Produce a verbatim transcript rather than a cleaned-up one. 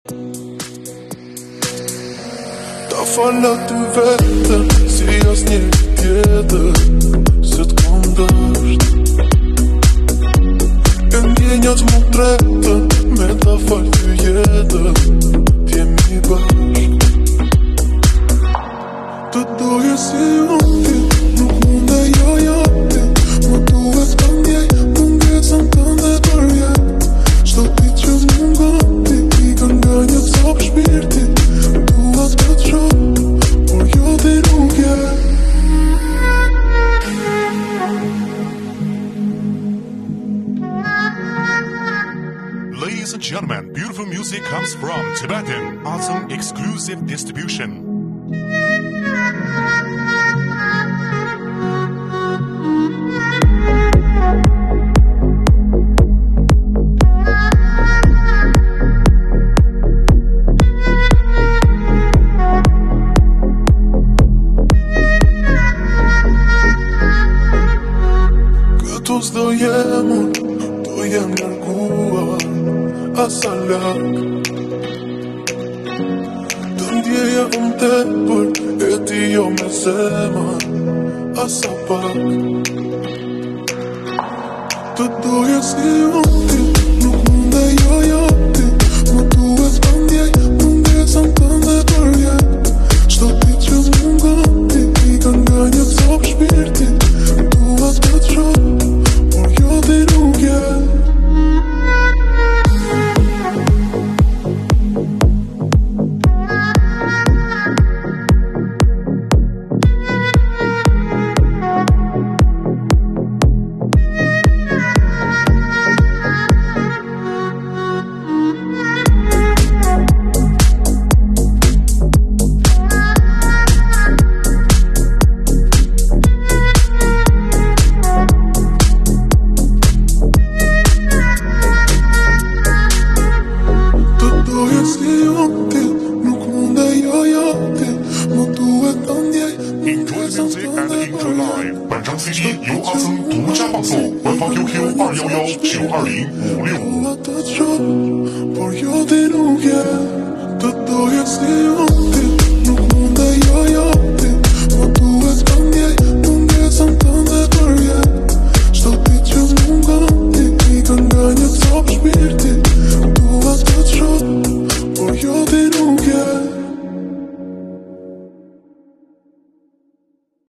Ta falat ty vetën, si as një tjetër, se t'kom dësht. E ndjenjat mu tretën, me ta fal ty jetën, t'jemi bashk. Të doje si unë ti, nuk munde jo jo ti, më duhet të ndjej, mungesën tënde për jet. Çdo ditë që mungon ti, i kanë nga një cop shpirti, dua të të shoh, por jo ti nuk je. Ladies and gentlemen, beautiful music comes from Tibetan Awesome Exclusive Distribution. Këtu s'do jem unë, do jem nërguar asa lak. Të ndjeja unë tepër, e ti jo me zemër asa pak. Të doje si unë ti, nuk munde jo jo ti, më duhet të ndjej, mungesën tënde për jet. Çdo ditë që mungon ti, i kanë nga një cop shpirti, dua të të shoh, por jo ti nuk je. Enjoy music and enjoy life。本张 C D 由阿森独家放送，官方 Q Q 二幺幺九二零五六五。 Por yo te no quiero, te doy así un